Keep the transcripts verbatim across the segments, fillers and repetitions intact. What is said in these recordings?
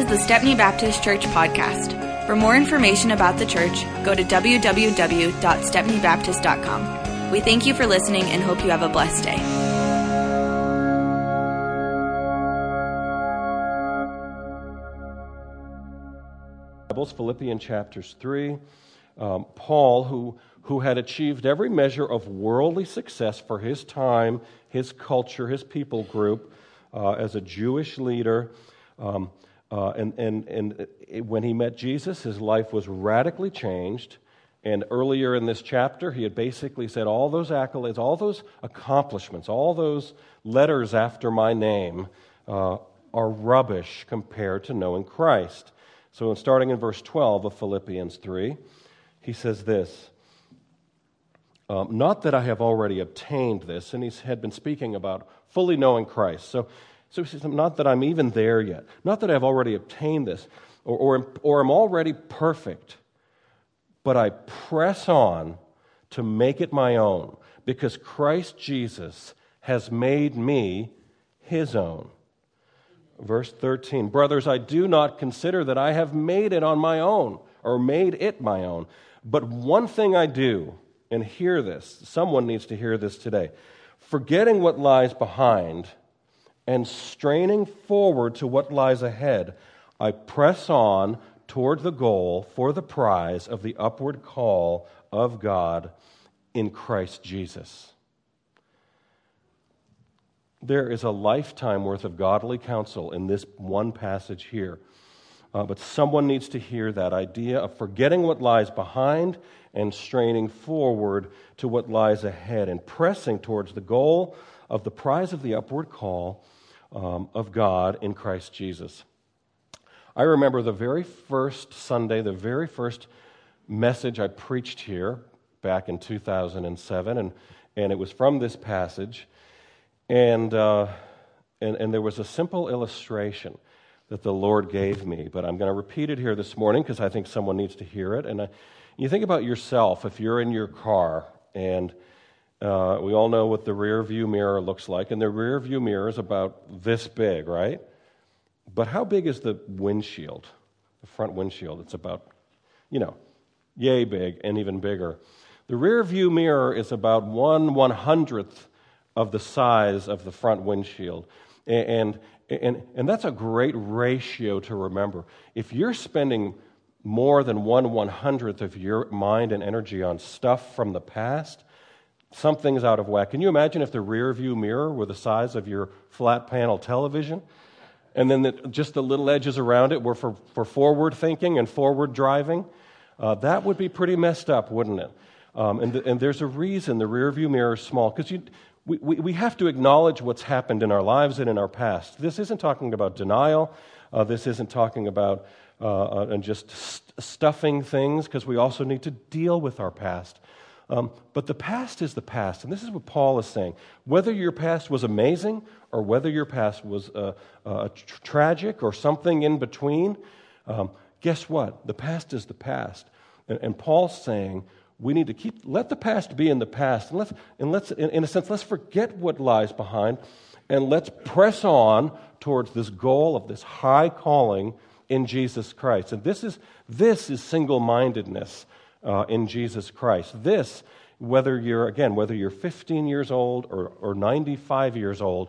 the Stepney Baptist Church podcast. For more information about the church, go to w w w dot stepney baptist dot com. We thank you for listening and hope you have a blessed day. Philippians chapters three. Um, Paul, who, who had achieved every measure of worldly success for his time, his culture, his people group, uh, as a Jewish leader, um, uh, and, and, and it, when he met Jesus, his life was radically changed. And earlier in this chapter, he had basically said all those accolades, all those accomplishments, all those letters after my name uh, are rubbish compared to knowing Christ. So starting in verse twelve of Philippians three, he says this, um, not that I have already obtained this, and he had been speaking about fully knowing Christ. So, so he says, not that I'm even there yet, not that I've already obtained this, or, or, or I'm already perfect, but I press on to make it my own, because Christ Jesus has made me his own. Verse thirteen, brothers, I do not consider that I have made it on my own, or made it my own. But one thing I do, and hear this, someone needs to hear this today, forgetting what lies behind and straining forward to what lies ahead, I press on toward the goal for the prize of the upward call of God in Christ Jesus. There is a lifetime worth of godly counsel in this one passage here. Uh, but someone needs to hear that idea of forgetting what lies behind and straining forward to what lies ahead and pressing towards the goal of the prize of the upward call um, of God in Christ Jesus. I remember the very first Sunday, the very first message I preached here back in two thousand seven, and, and it was from this passage. And, uh, and and there was a simple illustration that the Lord gave me, but I'm going to repeat it here this morning because I think someone needs to hear it. And I, you think about yourself, if you're in your car, and uh, we all know what the rear view mirror looks like, and the rear view mirror is about this big, right? But how big is the windshield, the front windshield? It's about, you know, yay big and even bigger. The rear view mirror is about one one-hundredth of the size of the front windshield. And, and, and that's a great ratio to remember. If you're spending more than one one-hundredth of your mind and energy on stuff from the past, something's out of whack. Can you imagine if the rear view mirror were the size of your flat panel television? And then the, just the little edges around it were for, for forward thinking and forward driving? Uh, that would be pretty messed up, wouldn't it? Um, and, the, and there's a reason the rear view mirror is small, because you... We, we, we have to acknowledge what's happened in our lives and in our past. This isn't talking about denial. Uh, this isn't talking about uh, uh, and just st- stuffing things, because we also need to deal with our past. Um, but the past is the past, and this is what Paul is saying. Whether your past was amazing or whether your past was uh, uh, tr- tragic or something in between, um, guess what? The past is the past. And, and Paul's saying, we need to keep, let the past be in the past, and let's, and let's, in, in a sense, let's forget what lies behind, and let's press on towards this goal of this high calling in Jesus Christ. And this is this is single-mindedness uh, in Jesus Christ. This, whether you're again, whether you're fifteen years old or, or ninety-five years old,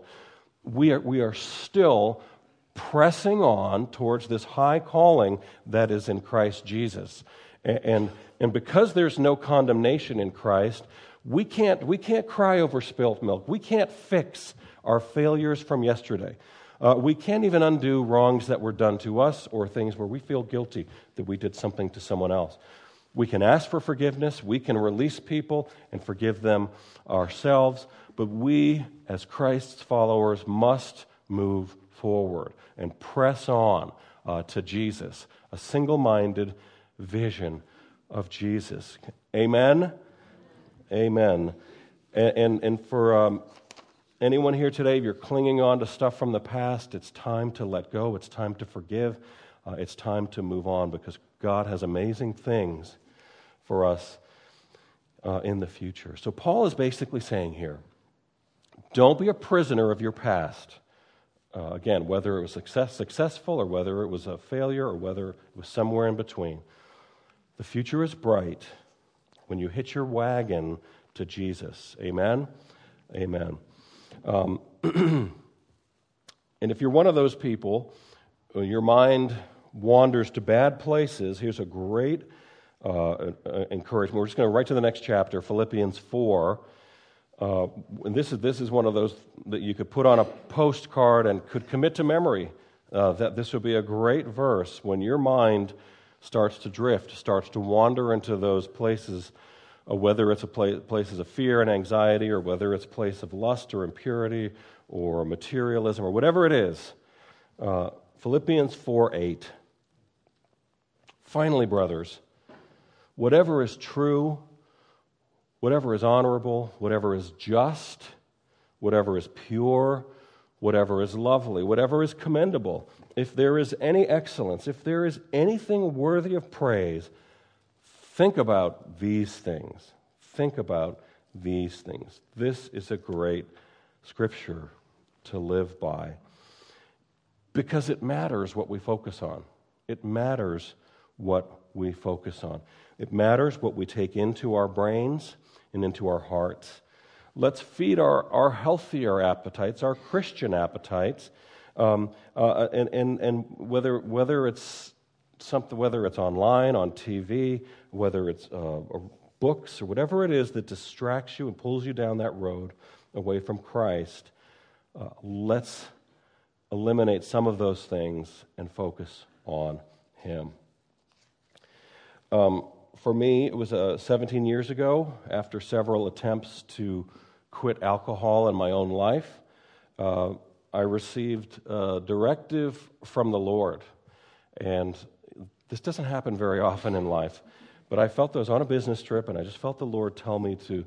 we are we are still pressing on towards this high calling that is in Christ Jesus, and. and And because there's no condemnation in Christ, we can't we can't cry over spilt milk. We can't fix our failures from yesterday. Uh, we can't even undo wrongs that were done to us or things where we feel guilty that we did something to someone else. We can ask for forgiveness. We can release people and forgive them ourselves. But we, as Christ's followers, must move forward and press on uh, to Jesus, a single-minded vision of Jesus. Amen? Amen. And, and, and for um, anyone here today, if you're clinging on to stuff from the past, it's time to let go. It's time to forgive. Uh, it's time to move on, because God has amazing things for us uh, in the future. So Paul is basically saying here, don't be a prisoner of your past. Uh, again, whether it was success, successful or whether it was a failure or whether it was somewhere in between. The future is bright when you hitch your wagon to Jesus. Amen? Amen. Um, and if you're one of those people, your mind wanders to bad places, here's a great uh, encouragement. We're just going to right to the next chapter, Philippians four. Uh, and this is this is one of those that you could put on a postcard and could commit to memory. Uh, that this would be a great verse when your mind starts to drift, starts to wander into those places, uh, whether it's a pla- places of fear and anxiety, or whether it's a place of lust or impurity or materialism or whatever it is. Uh, Philippians four eight. Finally, brothers, whatever is true, whatever is honorable, whatever is just, whatever is pure, whatever is lovely, whatever is commendable, if there is any excellence, if there is anything worthy of praise, think about these things. Think about these things. This is a great scripture to live by because it matters what we focus on. It matters what we focus on. It matters what we take into our brains and into our hearts. Let's feed our, our healthier appetites, our Christian appetites, um, uh, and, and, and whether whether it's something, whether it's online, on T V, whether it's uh, or books or whatever it is that distracts you and pulls you down that road away from Christ, uh, let's eliminate some of those things and focus on Him. Um, For me, it was uh, seventeen years ago, after several attempts to quit alcohol in my own life, uh, I received a directive from the Lord. And this doesn't happen very often in life, but I felt I was on a business trip, and I just felt the Lord tell me to,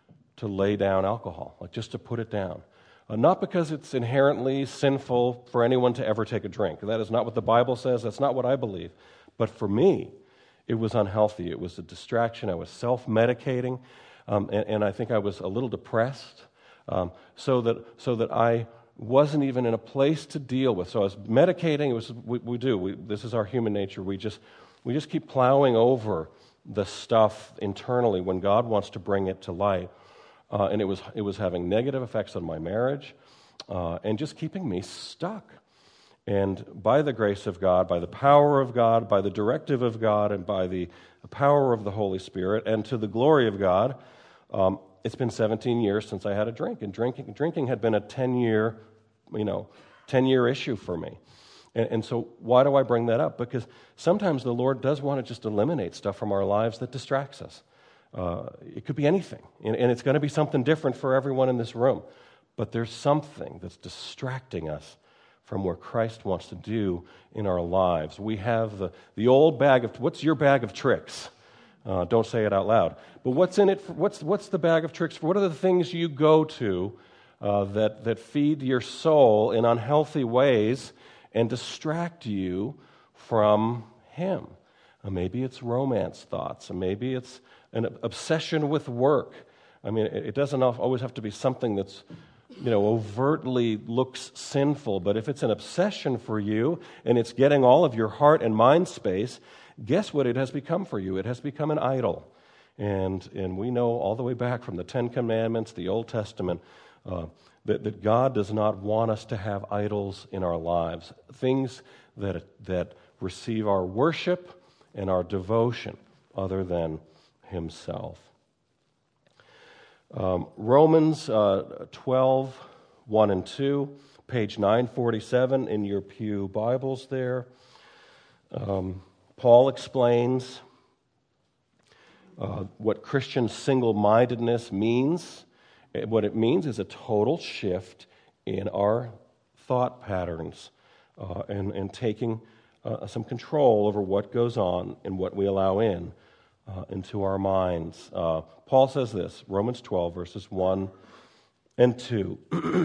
to lay down alcohol, like just to put it down. Uh, not because it's inherently sinful for anyone to ever take a drink. That is not what the Bible says. That's not what I believe. But for me, it was unhealthy. It was a distraction. I was self-medicating, um, and, and I think I was a little depressed, um, so that so that I wasn't even in a place to deal with. So I was medicating. It was we, we do. We, this is our human nature. We just we just keep plowing over the stuff internally when God wants to bring it to light, uh, and it was it was having negative effects on my marriage, uh, and just keeping me stuck. And by the grace of God, by the power of God, by the directive of God, and by the power of the Holy Spirit, and to the glory of God, um, it's been seventeen years since I had a drink. And drinking drinking had been a ten-year, you know, ten-year issue for me. And, and so why do I bring that up? Because sometimes the Lord does want to just eliminate stuff from our lives that distracts us. Uh, it could be anything, and, and it's going to be something different for everyone in this room. But there's something that's distracting us from where Christ wants to do in our lives. We have the, the old bag of, what's your bag of tricks? Uh, don't say it out loud. But what's in it, for, what's, what's the bag of tricks for? What are the things you go to uh, that, that feed your soul in unhealthy ways and distract you from Him? Uh, maybe it's romance thoughts, or maybe it's an obsession with work. I mean, it, it doesn't always have to be something that's, you know, overtly looks sinful, but if it's an obsession for you and it's getting all of your heart and mind space, guess what it has become for you? It has become an idol. And and we know all the way back from the Ten Commandments, the Old Testament, uh, that, that God does not want us to have idols in our lives, things that that receive our worship and our devotion other than Himself. Um, Romans uh, twelve, one and two, page nine forty-seven in your pew Bibles there. Um, Paul explains uh, what Christian single-mindedness means. What it means is a total shift in our thought patterns uh, and, and taking uh, some control over what goes on and what we allow in uh, into our minds. Uh, Paul says this, Romans twelve, verses one and two.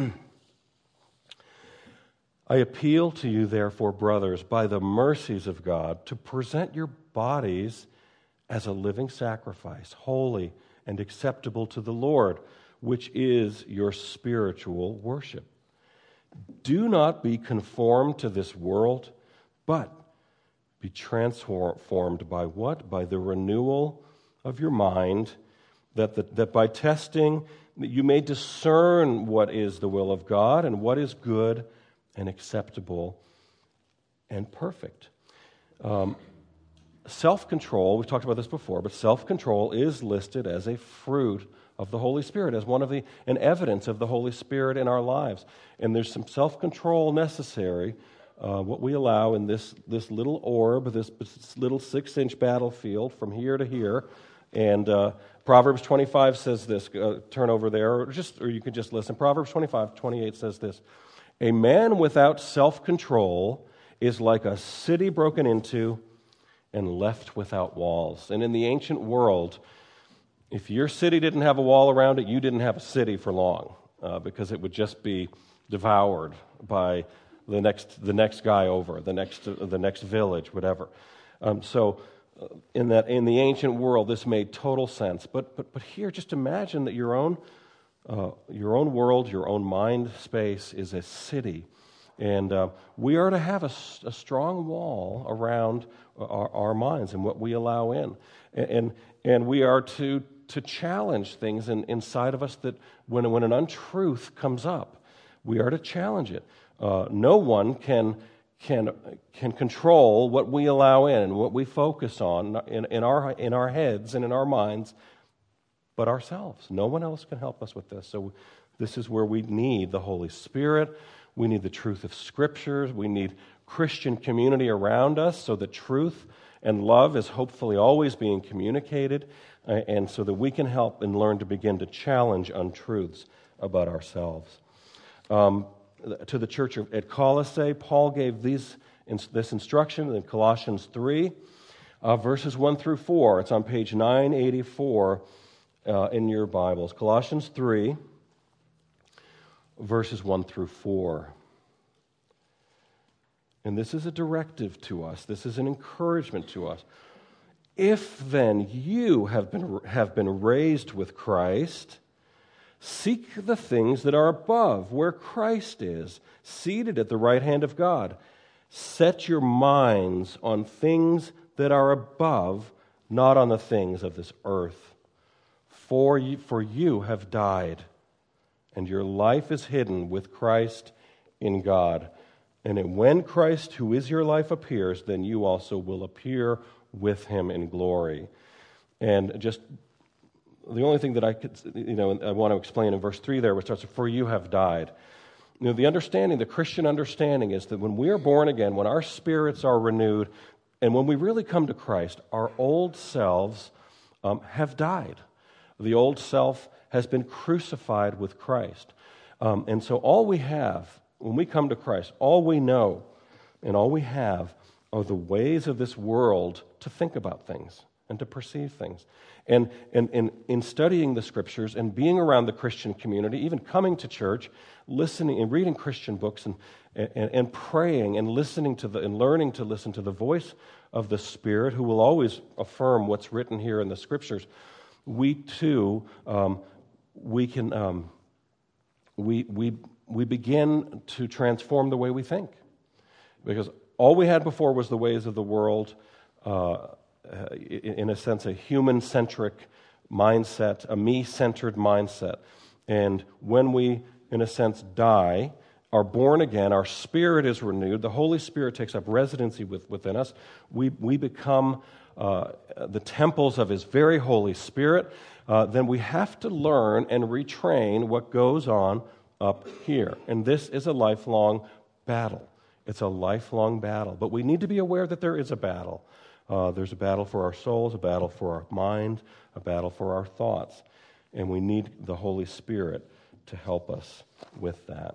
I appeal to you, therefore, brothers, by the mercies of God, to present your bodies as a living sacrifice, holy and acceptable to the Lord, which is your spiritual worship. Do not be conformed to this world, but be transformed by what? By the renewal of your mind, that, the, that by testing that you may discern what is the will of God and what is good and acceptable and perfect. Um, self-control, we've talked about this before, but self-control is listed as a fruit of the Holy Spirit, as one of the, an evidence of the Holy Spirit in our lives. And there's some self-control necessary, uh, what we allow in this, this little orb, this, this little six-inch battlefield from here to here. And uh, Proverbs twenty-five says this, uh, turn over there, or, just, or you could just listen. Proverbs twenty-five, twenty-eight says this, a man without self-control is like a city broken into and left without walls. And in the ancient world, if your city didn't have a wall around it, you didn't have a city for long, uh, because it would just be devoured by the next the next guy over, the next uh, the next village, whatever. Um, so, uh, in that in the ancient world, this made total sense. But but but here, just imagine that your own uh, your own world, your own mind space is a city, and uh, we are to have a, a strong wall around our, our minds and what we allow in, and and, and we are to. to challenge things in, inside of us that when, when an untruth comes up, we are to challenge it. Uh, no one can, can, can control what we allow in and what we focus on in, in, our, in our heads and in our minds but ourselves. No one else can help us with this. So this is where we need the Holy Spirit. We need the truth of Scriptures. We need Christian community around us so that truth and love is hopefully always being communicated, uh, and so that we can help and learn to begin to challenge untruths about ourselves. Um, to the church at Colossae, Paul gave these this instruction in Colossians three, uh, verses one through four. It's on page nine eighty-four uh, in your Bibles. Colossians three, verses one through four. And this is a directive to us. This is an encouragement to us. If then you have been have been raised with Christ, seek the things that are above, where Christ is, seated at the right hand of God. Set your minds on things that are above, not on the things of this earth. For you, for you have died, and your life is hidden with Christ in God. And when Christ, who is your life, appears, then you also will appear with him in glory. And just the only thing that I could, you know, I want to explain in verse three there, which starts with, for you have died. You know, the understanding, the Christian understanding is that when we are born again, when our spirits are renewed, and when we really come to Christ, our old selves um, have died. The old self has been crucified with Christ. Um, and so all we have, when we come to Christ, all we know and all we have are the ways of this world to think about things and to perceive things. And, and, and in studying the Scriptures and being around the Christian community, even coming to church, listening and reading Christian books and, and, and praying and listening to the and learning to listen to the voice of the Spirit, who will always affirm what's written here in the Scriptures, we too um, we can um, we we we begin to transform the way we think, because all we had before was the ways of the world, uh, in a sense, a human-centric mindset, a me-centered mindset. And when we, in a sense, die, are born again, our spirit is renewed, the Holy Spirit takes up residency with, within us, we, we become uh, the temples of His very Holy Spirit, uh, then we have to learn and retrain what goes on up here. And this is a lifelong battle. It's a lifelong battle. But we need to be aware that there is a battle. Uh, there's a battle for our souls, a battle for our mind, a battle for our thoughts. And we need the Holy Spirit to help us with that.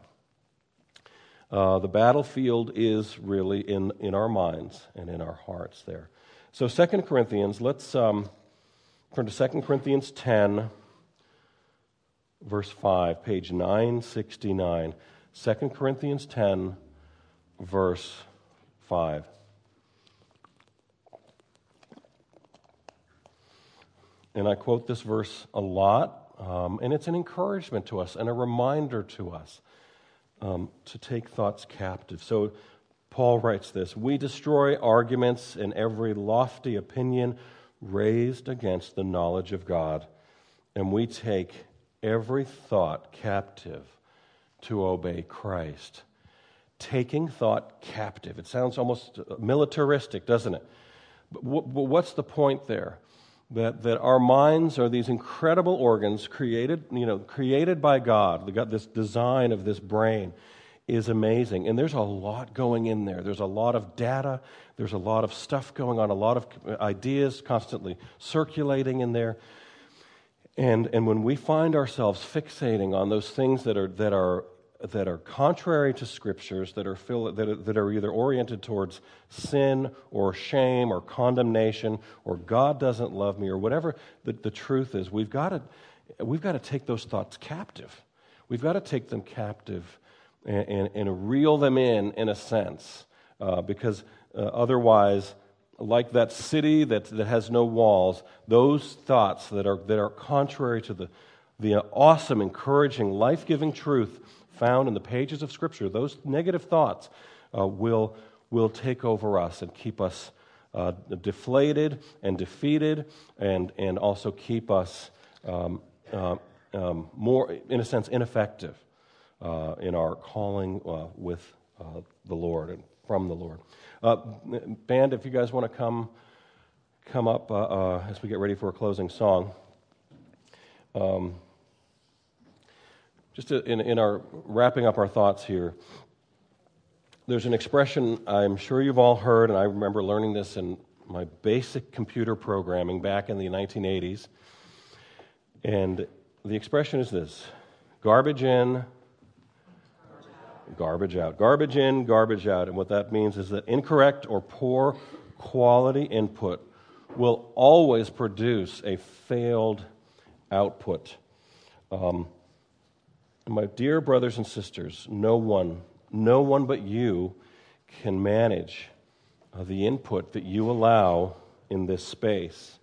Uh, the battlefield is really in, in our minds and in our hearts there. So Second Corinthians, let's um, turn to Second Corinthians ten, verse five, page nine sixty-nine. Second Corinthians ten, verse five. And I quote this verse a lot, um, and it's an encouragement to us and a reminder to us um, to take thoughts captive. So Paul writes this, "We destroy arguments and every lofty opinion raised against the knowledge of God, and we take every thought captive to obey Christ." Taking thought captive. It sounds almost militaristic, doesn't it? But what's the point there? That that our minds are these incredible organs created, you know, created by God. We got this design of this brain is amazing, and there's a lot going in there. There's a lot of data. There's a lot of stuff going on. A lot of ideas constantly circulating in there. And and when we find ourselves fixating on those things that are that are that are contrary to Scriptures, that are, fill, that are that are either oriented towards sin or shame or condemnation or God doesn't love me or whatever the, the truth is, we've got to we've got to take those thoughts captive. We've got to take them captive and, and, and reel them in, in a sense, uh, because uh, otherwise, like that city that that has no walls, those thoughts that are that are contrary to the the awesome, encouraging, life-giving truth found in the pages of Scripture, those negative thoughts uh, will will take over us and keep us uh, deflated and defeated, and and also keep us um, uh, um, more, in a sense, ineffective uh, in our calling uh, with uh, the Lord and from the Lord. Uh, band, if you guys want to come come up uh, uh, as we get ready for a closing song. Um, Just in, in our wrapping up our thoughts here, there's an expression I'm sure you've all heard, and I remember learning this in my basic computer programming back in the nineteen eighties. And the expression is this: garbage in, garbage out. Garbage in, garbage out. And what that means is that incorrect or poor quality input will always produce a failed output. Um, My dear brothers and sisters, no one, no one but you can manage uh, the input that you allow in this space.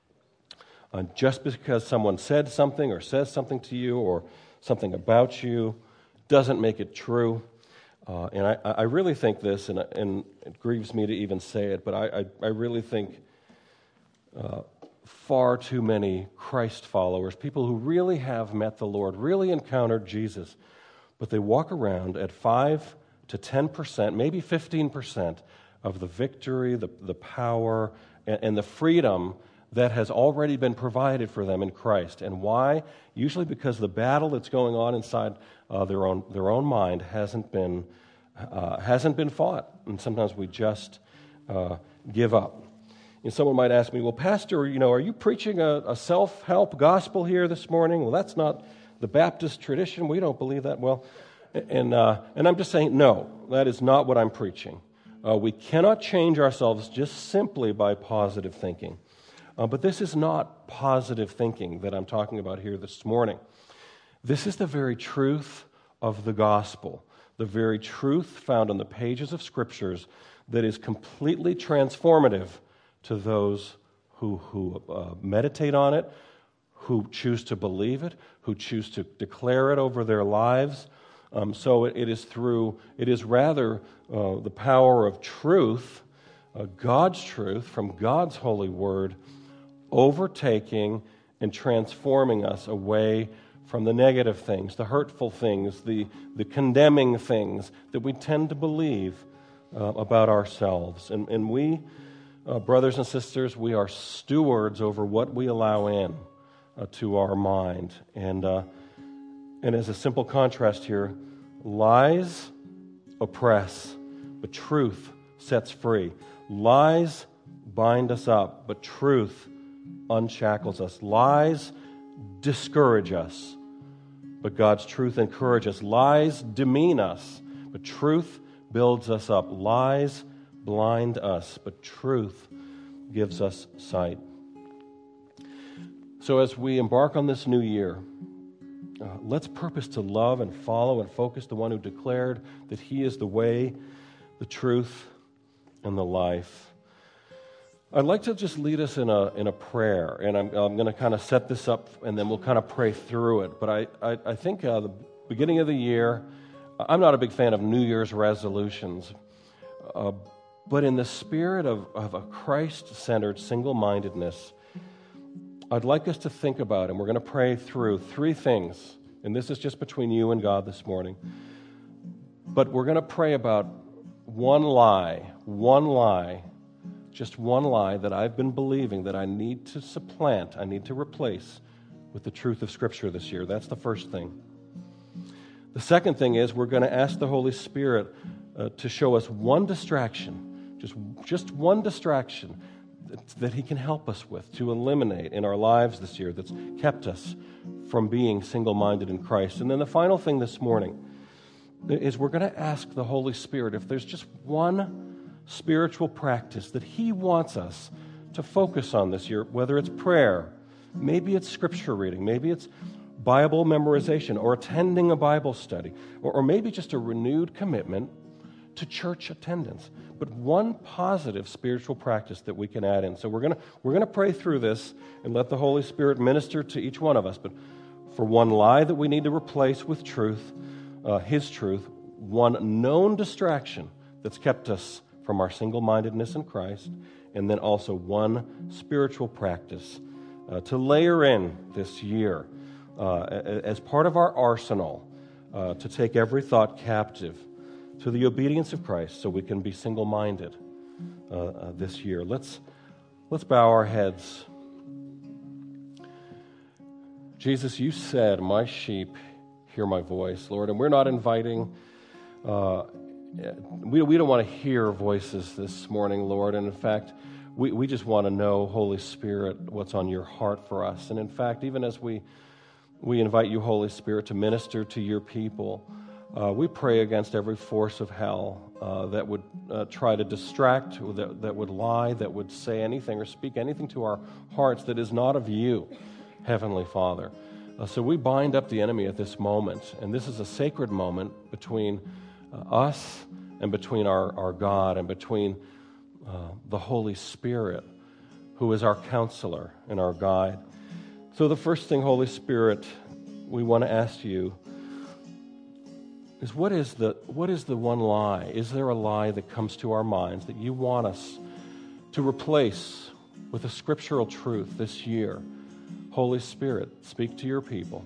Uh, just because someone said something or says something to you or something about you doesn't make it true. Uh, and I, I really think this, and, and it grieves me to even say it, but I, I, I really think uh, far too many Christ followers, people who really have met the Lord, really encountered Jesus, but they walk around at five to ten percent, maybe fifteen percent of the victory, the, the power, and, and the freedom that has already been provided for them in Christ. And why? Usually because the battle that's going on inside uh, their own their own mind hasn't been uh, hasn't been fought, and sometimes we just uh, give up. And someone might ask me, well, Pastor, you know, are you preaching a, a self-help gospel here this morning? Well, that's not the Baptist tradition. We don't believe that. Well, and uh, and I'm just saying, no, that is not what I'm preaching. Uh, we cannot change ourselves just simply by positive thinking. Uh, but this is not positive thinking that I'm talking about here this morning. This is the very truth of the gospel, the very truth found in the pages of Scriptures that is completely transformative to those who, who uh, meditate on it, who choose to believe it, who choose to declare it over their lives. Um, so it, it is through, it is rather uh, the power of truth, uh, God's truth from God's holy word, overtaking and transforming us away from the negative things, the hurtful things, the, the condemning things that we tend to believe uh, about ourselves. And, and we, uh, brothers and sisters, we are stewards over what we allow in uh, to our mind. And, uh, and as a simple contrast here, lies oppress, but truth sets free. Lies bind us up, but truth unshackles us. Lies discourage us, but God's truth encourages us. Lies demean us, but truth builds us up. Lies blind us, but truth gives us sight. So as we embark on this new year, uh, let's purpose to love and follow and focus the one who declared that he is the way, the truth, and the life. I'd like to just lead us in a in a prayer, and I'm, I'm going to kind of set this up, and then we'll kind of pray through it. But I, I, I think uh, the beginning of the year, I'm not a big fan of New Year's resolutions, uh, but in the spirit of, of a Christ-centered single-mindedness, I'd like us to think about, and we're going to pray through three things, and this is just between you and God this morning, but we're going to pray about one lie, one lie, just one lie that I've been believing that I need to supplant, I need to replace with the truth of Scripture this year. That's the first thing. The second thing is we're going to ask the Holy Spirit uh, to show us one distraction, just, just one distraction that, that He can help us with, to eliminate in our lives this year that's kept us from being single-minded in Christ. And then the final thing this morning is we're going to ask the Holy Spirit if there's just one spiritual practice that He wants us to focus on this year, whether it's prayer, maybe it's Scripture reading, maybe it's Bible memorization, or attending a Bible study, or, or maybe just a renewed commitment to church attendance. But one positive spiritual practice that we can add in. So we're gonna we're gonna pray through this and let the Holy Spirit minister to each one of us. But for one lie that we need to replace with truth, uh, His truth, one known distraction that's kept us from our single-mindedness in Christ, and then also one spiritual practice uh, to layer in this year. Uh, as part of our arsenal, uh, to take every thought captive to the obedience of Christ so we can be single-minded uh, uh, this year. Let's, let's bow our heads. Jesus, you said, my sheep hear my voice, Lord, and we're not inviting, uh, we, we don't want to hear voices this morning, Lord, and in fact, we, we just want to know, Holy Spirit, what's on your heart for us. And in fact, even as we We invite you, Holy Spirit, to minister to your people. Uh, we pray against every force of hell uh, that would uh, try to distract, that, that would lie, that would say anything or speak anything to our hearts that is not of you, Heavenly Father. Uh, so we bind up the enemy at this moment, and this is a sacred moment between uh, us and between our, our God and between uh, the Holy Spirit, who is our counselor and our guide. So the first thing, Holy Spirit, we want to ask you is what is the what is the one lie? Is there a lie that comes to our minds that you want us to replace with a scriptural truth this year? Holy Spirit, speak to your people.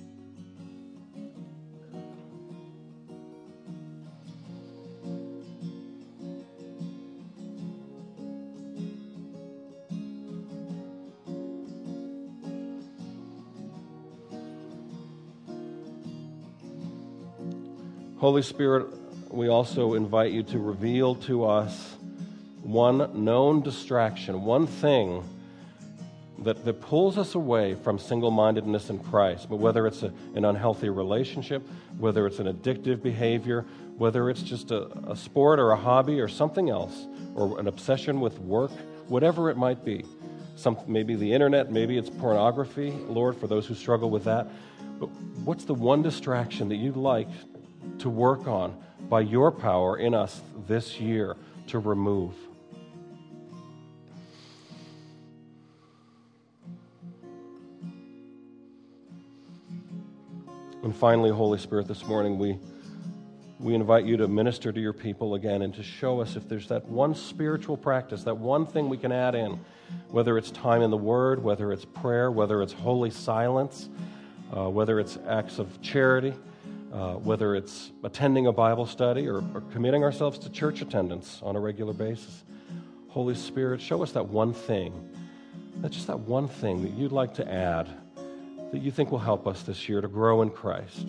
Holy Spirit, we also invite you to reveal to us one known distraction, one thing that, that pulls us away from single-mindedness in Christ. But whether it's a, an unhealthy relationship, whether it's an addictive behavior, whether it's just a, a sport or a hobby or something else, or an obsession with work, whatever it might be. Some, maybe the internet, maybe it's pornography, Lord, for those who struggle with that. But what's the one distraction that you'd like to work on by your power in us this year to remove? And finally, Holy Spirit, this morning we we invite you to minister to your people again and to show us if there's that one spiritual practice, that one thing we can add in, whether it's time in the Word, whether it's prayer, whether it's holy silence, uh, whether it's acts of charity, Uh, whether it's attending a Bible study or, or committing ourselves to church attendance on a regular basis. Holy Spirit, show us that one thing, that's just that one thing that you'd like to add, that you think will help us this year to grow in Christ.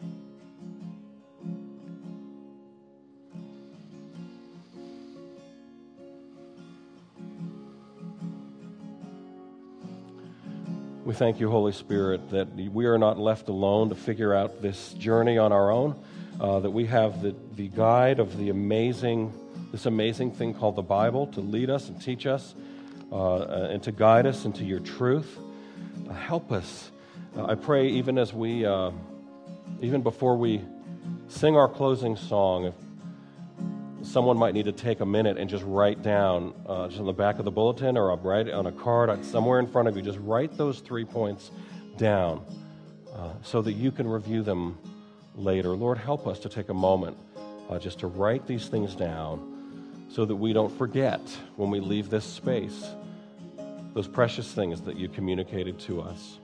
We thank you, Holy Spirit, that we are not left alone to figure out this journey on our own, uh, that we have the, the guide of the amazing, this amazing thing called the Bible to lead us and teach us uh, and to guide us into your truth. Uh, help us. Uh, I pray even as we, uh, even before we sing our closing song, if someone might need to take a minute and just write down, uh, just on the back of the bulletin or write on a card somewhere in front of you, just write those three points down uh, so that you can review them later. Lord, help us to take a moment uh, just to write these things down so that we don't forget when we leave this space those precious things that you communicated to us.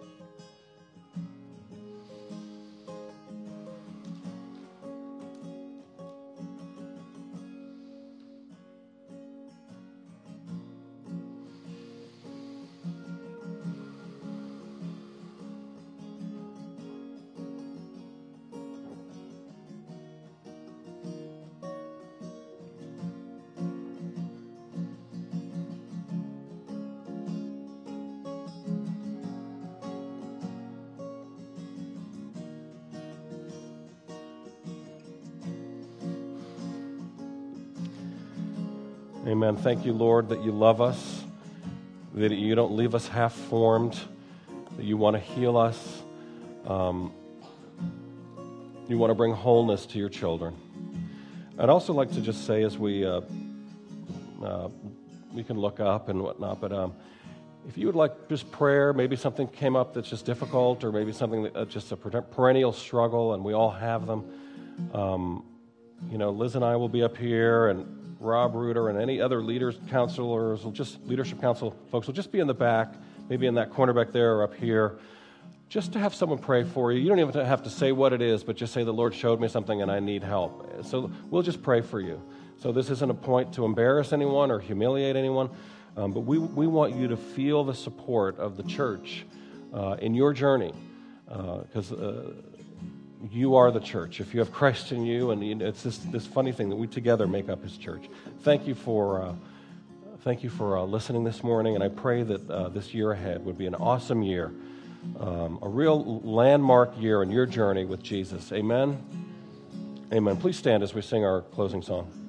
Amen. Thank you, Lord, that you love us, that you don't leave us half-formed, that you want to heal us. Um, you want to bring wholeness to your children. I'd also like to just say, as we uh, uh, we can look up and whatnot, but um, if you would like just prayer, maybe something came up that's just difficult, or maybe something that uh, just a perennial struggle, and we all have them. Um, you know, Liz and I will be up here, and Rob Reuter and any other leaders, counselors, will just leadership council folks will just be in the back, maybe in that corner back there or up here, just to have someone pray for you. You don't even have to say what it is, but just say, the Lord showed me something and I need help. So we'll just pray for you. So this isn't a point to embarrass anyone or humiliate anyone, um, but we, we want you to feel the support of the church uh, in your journey, because uh, uh, you are the church. If you have Christ in you, and you know, it's this this funny thing that we together make up His church. Thank you for uh, thank you for uh, listening this morning, and I pray that uh, this year ahead would be an awesome year, um, a real landmark year in your journey with Jesus. Amen. Amen. Please stand as we sing our closing song.